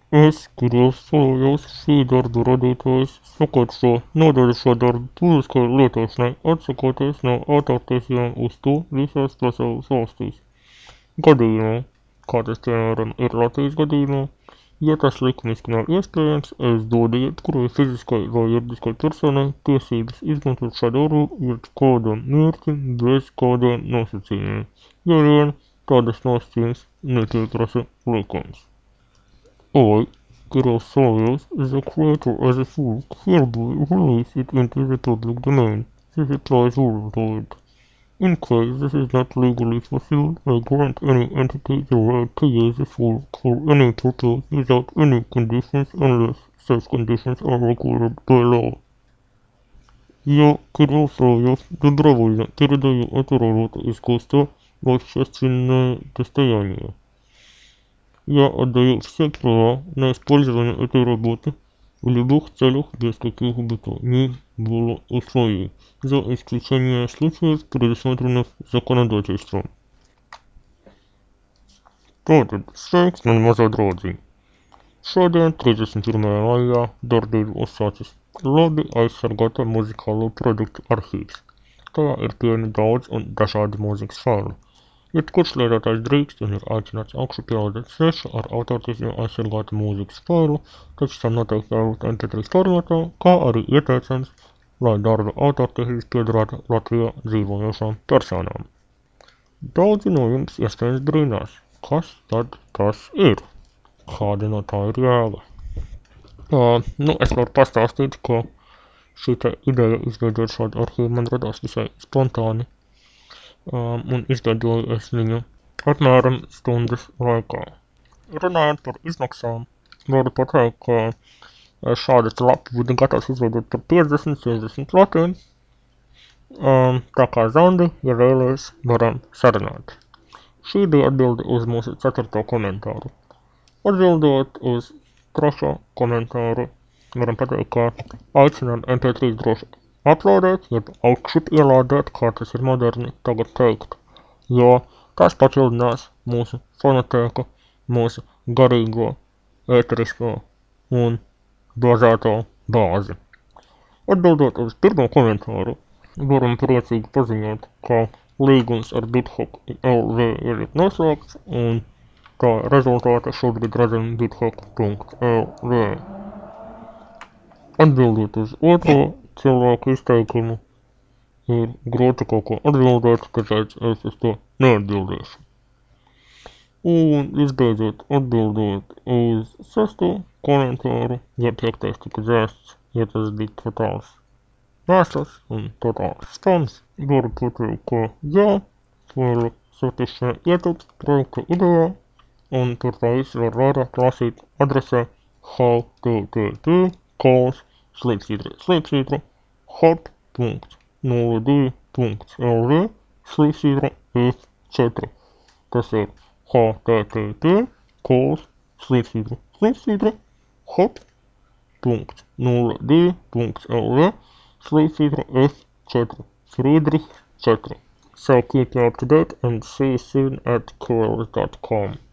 Es Kirjassaajos Siidar radītājs Sakačo nodaļšodar publiskai lietošanai atsakoties no autortiesībām uz to visās pasaules valstīs. Gadījumā, kā tas piemēram ir Latvijas gadījumā, ja tas likumiski nav iespējams, es dodu jebkurai fiziskai vai juridiskai personai tiesības izmantot šādu rīku kādam mērķim bez kādiem nosacījumiem, ja vien tādas nosacījumus nepieprasa likums. I, Kirill Sawyers, is a creator as a fool hereby release it into the public domain. This applies worldwide. In case this is not legally fulfilled, I grant any entity the right to use the fool for any purpose without any conditions unless such conditions are required by law. Я, Кирилл Савьев, добровольно передаю эту работу искусства в общественное достояние. Я отдаю все права на использование этой работы в любых целях без каких бы то ни было условий, за исключением случаев, предусмотренных законодательством. Tātad, sveiks, man mazā draudziņ. Šodien, 31. maijā, darbību uzsācis labi aizsargāta muzikālo produktu arhīvs. Tajā ir pieejami daudz un dažādi mūzikas faili. Jebkurš lietotājs drīkst un ir aicināts augšu pielādēt svešu ar autortiesībām aizsargātu mūzikas failu, taču tam noteikti jābūt MP3 formātā, kā arī ieteicams, lai darba autortiesības piederētu Latvijā dzīvojošām personām. Daudzi no jums iespējams brīnās, kas tad tas ir? Kāda no tā ir jēga? Es varu pastāstīt, ka šī ideja izveidot šādu arhīvu man radās visai spontāni. Un izveidoju es viņu apmēram stundas laikā. Runājot par izmaksām, varu pateikt, ka šādu lapu būtu gatavs izveidot par 50-60 latiem. Tā kā Zandi, ja vēlies, varam sarunāt. Šī bija atbilde uz mūsu 4. komentāru. Atbildot uz 3. komentāru, varam pateikt, ka aicinām MP3 droši uploadēt, jeb augšup ielādēt, kā tas ir moderni tagad teikt, jo tas papildinās mūsu fonotēku, mūsu garīgo, ēterisko un bāzēto bāzi. Atbildot uz 1. komentāru, varam priecīgi paziņot, ka līgums ar BitHop LV ir noslēgts, un tā rezultāta šobrīd redzam bithop.lv. Atbildot uz 2. cilvēku izteikumu, ir grūti kaut ko atbildēt, tāpēc es uz to neatbildēšu. Un visbeidzot, atbildot uz 6. komentāru, ja 5. tika dzēsts, ja tas bija totāls mēsls un totāls spams, varu pateikt, ka jā, faila satikšanai ietilpst projekta idejā, un par tā visu var vairāk lasīt adresē http://hop.02.lv/f4. Tas ir http://hop.02.lv/f4. Friedrich 4. So keep you up to date and see you soon at Quills.com.